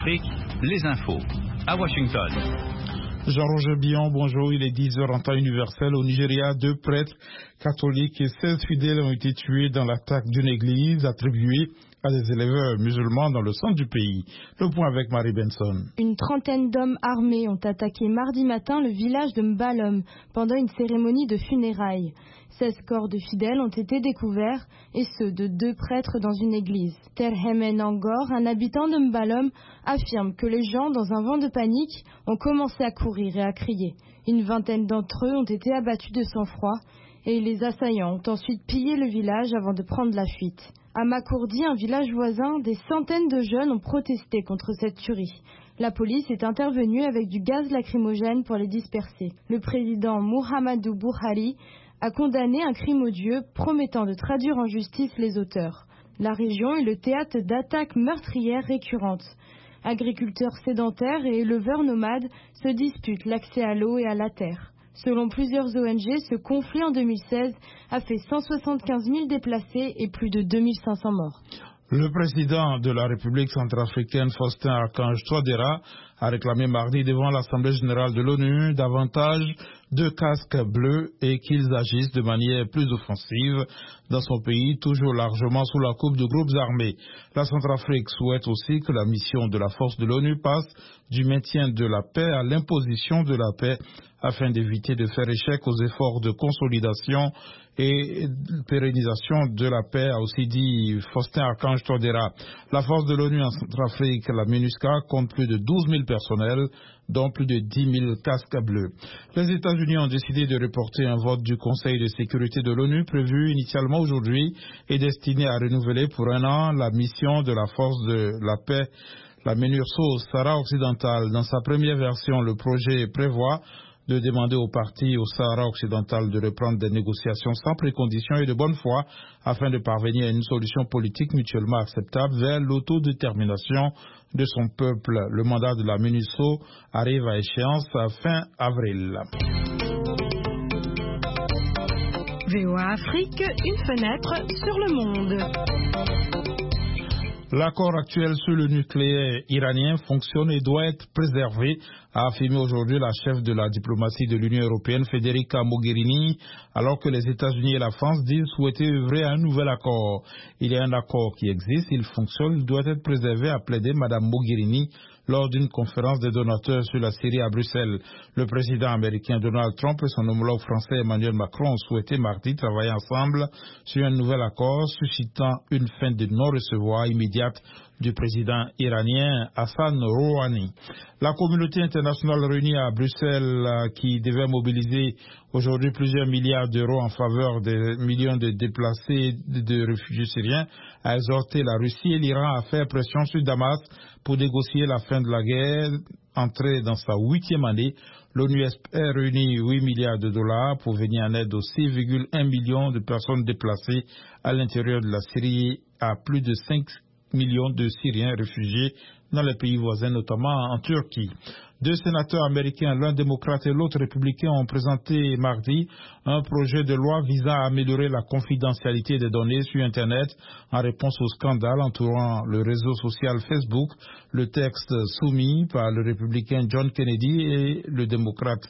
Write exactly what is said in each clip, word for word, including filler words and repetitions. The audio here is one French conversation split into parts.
Afrique, les infos. À Washington. Jean-Roger Billon, bonjour. Il est dix heures en temps universel. Au Nigeria, deux prêtres catholiques et seize fidèles ont été tués dans l'attaque d'une église attribuée à des élèves musulmans dans le centre du pays. Le point avec Marie Benson. Une trentaine d'hommes armés ont attaqué mardi matin le village de Mbalom pendant une cérémonie de funérailles. seize corps de fidèles ont été découverts, et ceux de deux prêtres dans une église. Terhemen Angor, un habitant de Mbalom, affirme que les gens, dans un vent de panique, ont commencé à courir et à crier. Une vingtaine d'entre eux ont été abattus de sang-froid, et les assaillants ont ensuite pillé le village avant de prendre la fuite. À Makurdi, un village voisin, des centaines de jeunes ont protesté contre cette tuerie. La police est intervenue avec du gaz lacrymogène pour les disperser. Le président Muhammadu Buhari a condamné un crime odieux, promettant de traduire en justice les auteurs. La région est le théâtre d'attaques meurtrières récurrentes. Agriculteurs sédentaires et éleveurs nomades se disputent l'accès à l'eau et à la terre. Selon plusieurs O N G, ce conflit en deux mille seize a fait cent soixante-quinze mille déplacés et plus de deux mille cinq cents morts. Le président de la République centrafricaine, Faustin Archange Touadéra, a réclamé mardi devant l'Assemblée générale de l'ONU davantage de casques bleus et qu'ils agissent de manière plus offensive dans son pays, toujours largement sous la coupe de groupes armés. La Centrafrique souhaite aussi que la mission de la force de l'ONU passe du maintien de la paix à l'imposition de la paix afin d'éviter de faire échec aux efforts de consolidation et de pérennisation de la paix, a aussi dit Faustin Archange Touadéra. La force de l'ONU en Centrafrique, la MINUSCA, compte plus de douze mille personnels, dont plus de dix mille casques bleus. Les États-Unis ont décidé de reporter un vote du Conseil de sécurité de l'ONU prévu initialement aujourd'hui et destiné à renouveler pour un an la mission de la force de la paix, la MINURSO Sahara occidental. Dans sa première version, le projet prévoit de demander aux partis au Sahara occidental de reprendre des négociations sans préconditions et de bonne foi afin de parvenir à une solution politique mutuellement acceptable vers l'autodétermination de son peuple. Le mandat de la MINUSO arrive à échéance à fin avril. V O A Afrique, une fenêtre sur le monde. L'accord actuel sur le nucléaire iranien fonctionne et doit être préservé, a affirmé aujourd'hui la chef de la diplomatie de l'Union européenne, Federica Mogherini, alors que les États-Unis et la France disent souhaiter œuvrer à un nouvel accord. Il y a un accord qui existe, il fonctionne, il doit être préservé, a plaidé Mme Mogherini lors d'une conférence des donateurs sur la Syrie à Bruxelles. Le président américain Donald Trump et son homologue français Emmanuel Macron ont souhaité mardi travailler ensemble sur un nouvel accord suscitant une fin de non-recevoir immédiate du président iranien Hassan Rouhani. La communauté internationale réunie à Bruxelles, qui devait mobiliser aujourd'hui plusieurs milliards d'euros en faveur des millions de déplacés de réfugiés syriens, a exhorté la Russie et l'Iran à faire pression sur Damas pour négocier la fin de la guerre. Entrée dans sa huitième année, l'ONU espère réunir huit milliards de dollars pour venir en aide aux six virgule un millions de personnes déplacées à l'intérieur de la Syrie, à plus de cinq millions de Syriens réfugiés dans les pays voisins, notamment en Turquie. Deux sénateurs américains, l'un démocrate et l'autre républicain, ont présenté mardi un projet de loi visant à améliorer la confidentialité des données sur Internet en réponse au scandale entourant le réseau social Facebook. Le texte soumis par le républicain John Kennedy et le démocrate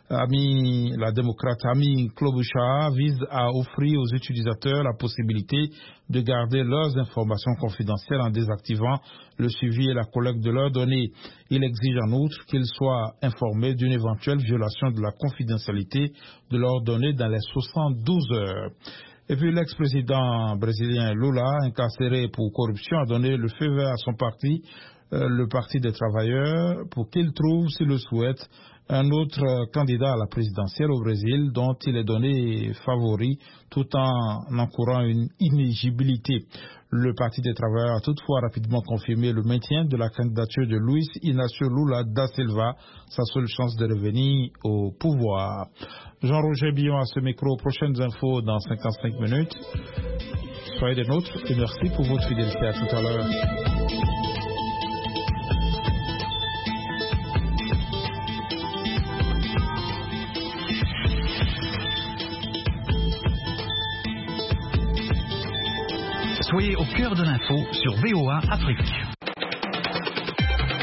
Ami, la démocrate Amy Klobuchar vise à offrir aux utilisateurs la possibilité de garder leurs informations confidentielles en désactivant le suivi et la collecte de leurs données. Il exige en outre qu'ils soient informés d'une éventuelle violation de la confidentialité de leurs données dans les soixante-douze heures. Et puis l'ex-président brésilien Lula, incarcéré pour corruption, a donné le feu vert à son parti, euh, le Parti des travailleurs, pour qu'il trouve, s'il le souhaite, un autre candidat à la présidentielle au Brésil dont il est donné favori tout en encourant une inéligibilité. Le Parti des travailleurs a toutefois rapidement confirmé le maintien de la candidature de Luiz Inácio Lula da Silva, sa seule chance de revenir au pouvoir. Jean-Roger Billon à ce micro, prochaines infos dans cinquante-cinq minutes. Soyez des nôtres et merci pour votre fidélité. À tout à l'heure. Soyez au cœur de l'info sur V O A Afrique.